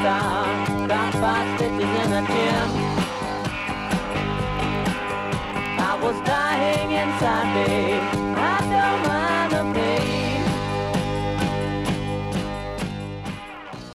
star, got 5 stitches in a gym. I was dying inside me.